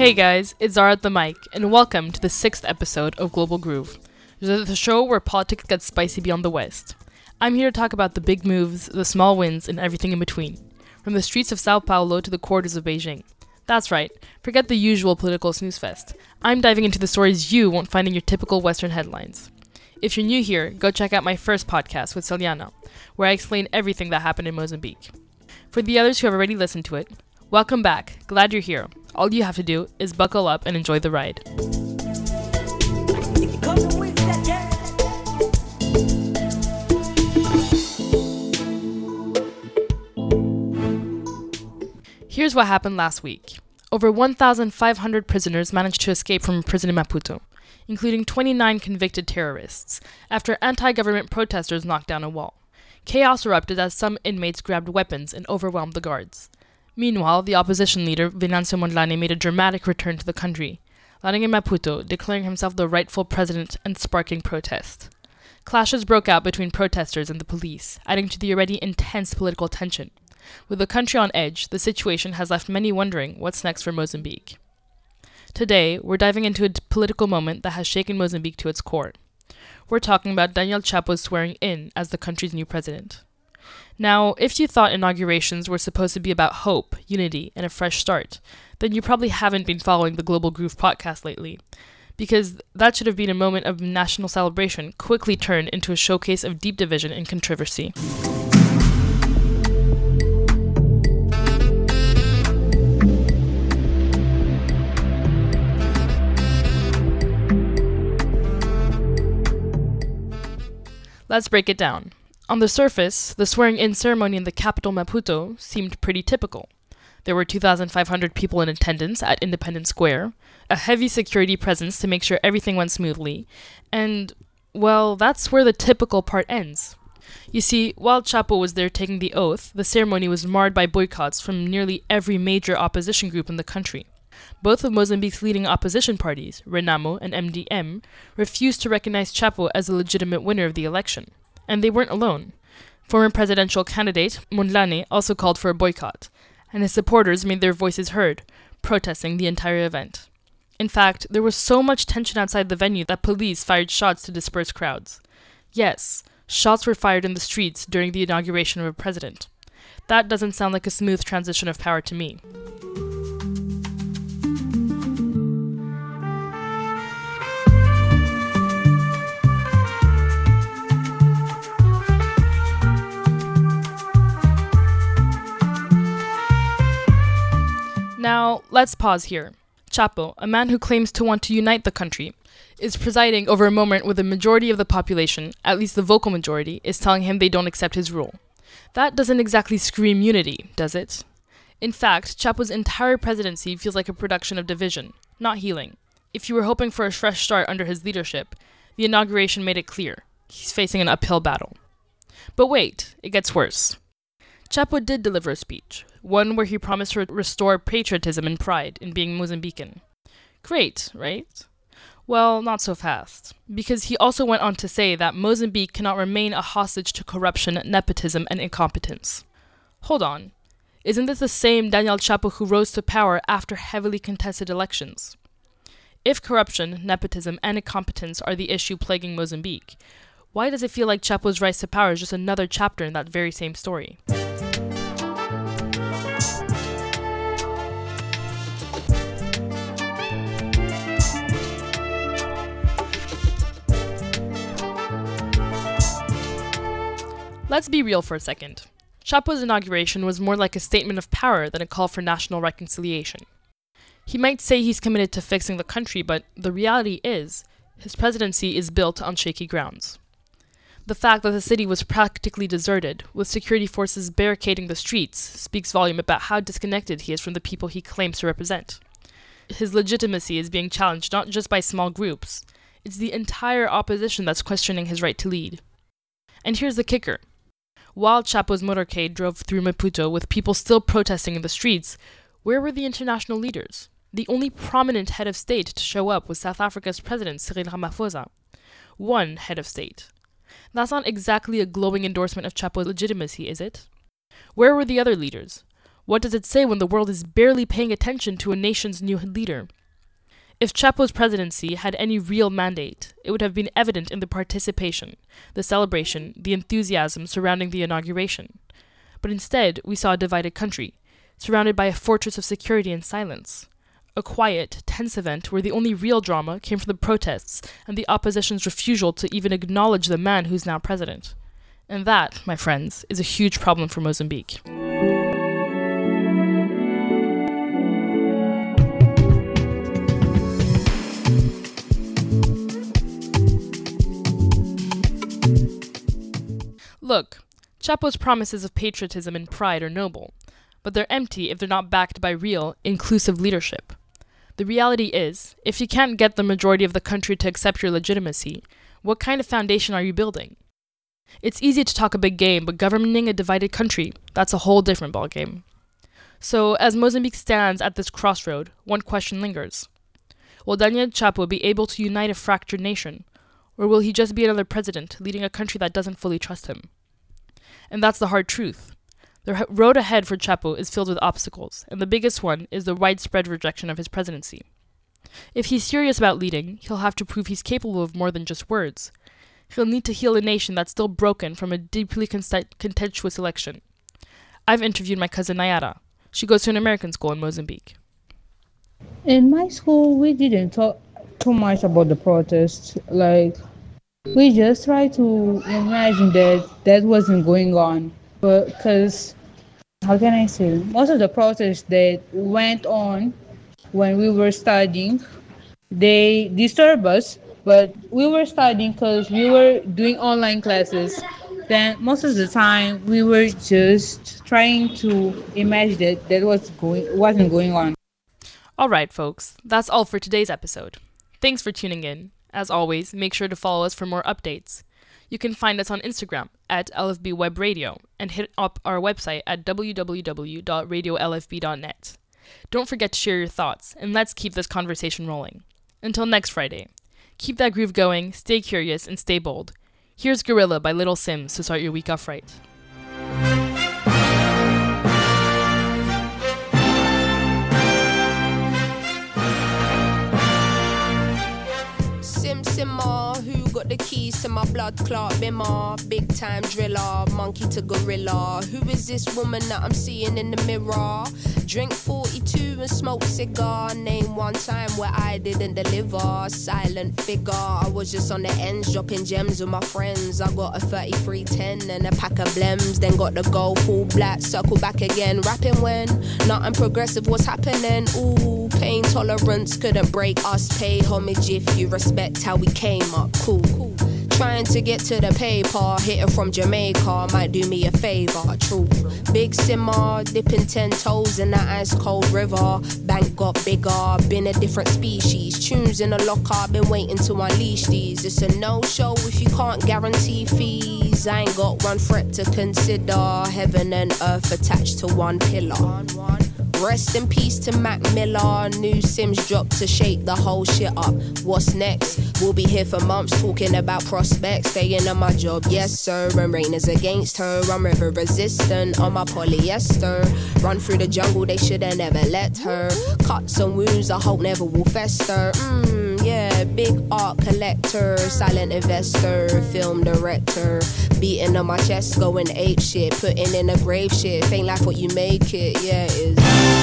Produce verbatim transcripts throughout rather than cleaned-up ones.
Hey guys, it's Zara at the mic, and welcome to the sixth episode of Global Groove, the show where politics gets spicy beyond the West. I'm here to talk about the big moves, the small wins, and everything in between, from the streets of Sao Paulo to the corridors of Beijing. That's right, forget the usual political snooze fest. I'm diving into the stories you won't find in your typical Western headlines. If you're new here, go check out my first podcast with Celiana, where I explain everything that happened in Mozambique. For the others who have already listened to it, welcome back, glad you're here. All you have to do is buckle up and enjoy the ride. Here's what happened last week. Over one thousand five hundred prisoners managed to escape from a prison in Maputo, including twenty-nine convicted terrorists, after anti-government protesters knocked down a wall. Chaos erupted as some inmates grabbed weapons and overwhelmed the guards. Meanwhile, the opposition leader, Venancio Mondlane, made a dramatic return to the country, landing in Maputo, declaring himself the rightful president and sparking protest. Clashes broke out between protesters and the police, adding to the already intense political tension. With the country on edge, the situation has left many wondering what's next for Mozambique. Today, we're diving into a political moment that has shaken Mozambique to its core. We're talking about Daniel Chapo's swearing in as the country's new president. Now, if you thought inaugurations were supposed to be about hope, unity, and a fresh start, then you probably haven't been following the Global Groove podcast lately, because that should have been a moment of national celebration quickly turned into a showcase of deep division and controversy. Let's break it down. On the surface, the swearing-in ceremony in the capital Maputo seemed pretty typical. There were two thousand five hundred people in attendance at Independence Square, a heavy security presence to make sure everything went smoothly, and, well, that's where the typical part ends. You see, while Chapo was there taking the oath, the ceremony was marred by boycotts from nearly every major opposition group in the country. Both of Mozambique's leading opposition parties, Renamo and M D M, refused to recognize Chapo as a legitimate winner of the election. And they weren't alone. Former presidential candidate Mondlane also called for a boycott, and his supporters made their voices heard, protesting the entire event. In fact, there was so much tension outside the venue that police fired shots to disperse crowds. Yes, shots were fired in the streets during the inauguration of a president. That doesn't sound like a smooth transition of power to me. Now, let's pause here. Chapo, a man who claims to want to unite the country, is presiding over a moment where the majority of the population, at least the vocal majority, is telling him they don't accept his rule. That doesn't exactly scream unity, does it? In fact, Chapo's entire presidency feels like a production of division, not healing. If you were hoping for a fresh start under his leadership, the inauguration made it clear. He's facing an uphill battle. But wait, it gets worse. Chapo did deliver a speech, one where he promised to restore patriotism and pride in being Mozambican. Great, right? Well, not so fast, because he also went on to say that Mozambique cannot remain a hostage to corruption, nepotism, and incompetence. Hold on, isn't this the same Daniel Chapo who rose to power after heavily contested elections? If corruption, nepotism, and incompetence are the issue plaguing Mozambique, why does it feel like Chapo's rise to power is just another chapter in that very same story? Let's be real for a second. Chapo's inauguration was more like a statement of power than a call for national reconciliation. He might say he's committed to fixing the country, but the reality is, his presidency is built on shaky grounds. The fact that the city was practically deserted, with security forces barricading the streets, speaks volume about how disconnected he is from the people he claims to represent. His legitimacy is being challenged not just by small groups, it's the entire opposition that's questioning his right to lead. And here's the kicker. While Chapo's motorcade drove through Maputo with people still protesting in the streets, where were the international leaders? The only prominent head of state to show up was South Africa's president, Cyril Ramaphosa. One head of state. That's not exactly a glowing endorsement of Chapo's legitimacy, is it? Where were the other leaders? What does it say when the world is barely paying attention to a nation's new leader? If Chapo's presidency had any real mandate, it would have been evident in the participation, the celebration, the enthusiasm surrounding the inauguration. But instead, we saw a divided country, surrounded by a fortress of security and silence. A quiet, tense event where the only real drama came from the protests and the opposition's refusal to even acknowledge the man who's now president. And that, my friends, is a huge problem for Mozambique. Look, Chapo's promises of patriotism and pride are noble, but they're empty if they're not backed by real, inclusive leadership. The reality is, if you can't get the majority of the country to accept your legitimacy, what kind of foundation are you building? It's easy to talk a big game, but governing a divided country, that's a whole different ballgame. So, as Mozambique stands at this crossroad, one question lingers. Will Daniel Chapo be able to unite a fractured nation, or will he just be another president leading a country that doesn't fully trust him? And that's the hard truth. The road ahead for Chapo is filled with obstacles, and the biggest one is the widespread rejection of his presidency. If he's serious about leading, he'll have to prove he's capable of more than just words. He'll need to heal a nation that's still broken from a deeply contentious election. I've interviewed my cousin Nayara. She goes to an American school in Mozambique. In my school, we didn't talk too much about the protests. Like, we just tried to imagine that that wasn't going on. But because, how can I say, most of the protests that went on when we were studying, they disturbed us, but we were studying because we were doing online classes. Then most of the time, we were just trying to imagine that that was going, wasn't going on. All right, folks, that's all for today's episode. Thanks for tuning in. As always, make sure to follow us for more updates. You can find us on Instagram at L F B Web Radio and hit up our website at w w w dot radio l f b dot net. Don't forget to share your thoughts, and let's keep this conversation rolling. Until next Friday, keep that groove going, stay curious, and stay bold. Here's Gorilla by Little Sims to start your week off right. Sim Simmer, who got the keys to my blood clot bimmer? Big time driller, monkey to gorilla. Who is this woman that I'm seeing in the mirror? Drink forty-two and smoke cigar. Name one time where I didn't deliver. Silent figure, I was just on the ends, dropping gems with my friends. I got a thirty-three ten and a pack of blems. Then got the gold full black, circle back again. Rapping when nothing progressive was happening. Ooh, pain tolerance couldn't break us. Pay homage if you respect how we came up. Cool, cool. Trying to get to the paper, hit it from Jamaica, might do me a favor, true. Big simmer, dipping ten toes in that ice cold river. Bank got bigger, been a different species. Tunes in a locker, been waiting to unleash these. It's a no-show if you can't guarantee fees. I ain't got one threat to consider. Heaven and earth attached to one pillar. Rest in peace to Mac Miller. New Sims dropped to shake the whole shit up. What's next? We'll be here for months talking about prospects. Staying on my job, yes sir. And rain is against her. I'm river resistant on my polyester. Run through the jungle, they should've never let her. Cuts and wounds I hope never will fester. Mmm, yeah, big art collector. Silent investor, film director. Beating on my chest, going ape shit. Putting in a grave shit. Ain't like what you make it, yeah it is.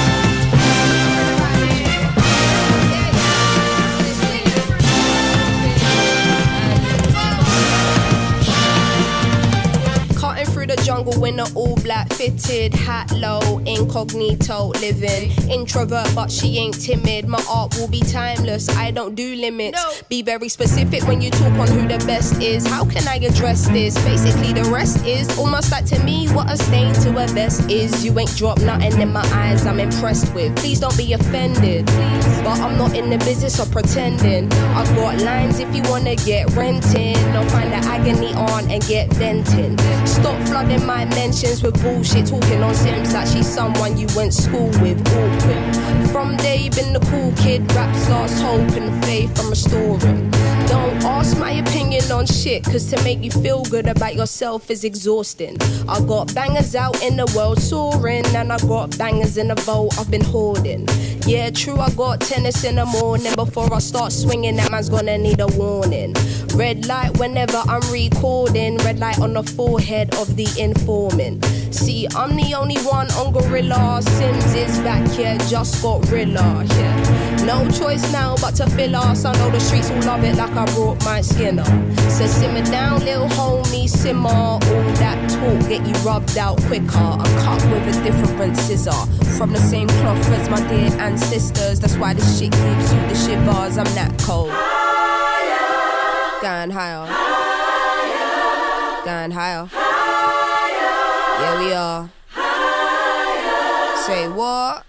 Through the jungle in an all black fitted hat low, incognito living. Introvert but she ain't timid. My art will be timeless, I don't do limits. No. Be very specific when you talk on who the best is. How can I address this? Basically the rest is almost like to me what a stain to a vest is. You ain't dropped nothing in my eyes I'm impressed with. Please don't be offended, please. But I'm not in the business of pretending. I've got lines if you wanna get renting. Don't find the agony on and get venting. Stop flooding my mentions with bullshit, talking on Sims like she's someone you went school with. Awkward. From day been the cool kid, raps lost hope and faith I'm restoring. Don't ask my opinion on shit, cause to make you feel good about yourself is exhausting. I got bangers out in the world soaring, and I got bangers in the vault I've been hoarding. Yeah, true, I got tennis in the morning. Before I start swinging, that man's gonna need a warning. Red light whenever I'm recording, red light on the forehead of the informant. See, I'm the only one on Gorilla. Sims is back here, just got Rilla, yeah. No choice now but to fill us. I know the streets will love it like I brought my skin up. So simmer down, little homie, simmer. All that talk get you rubbed out quicker. I cut with a different scissor, from the same cloth as my dear ancestors. That's why this shit gives you the shivers. I'm that cold. Higher. Going higher. Higher. Going higher. Higher. Yeah, we are. Higher. Say what?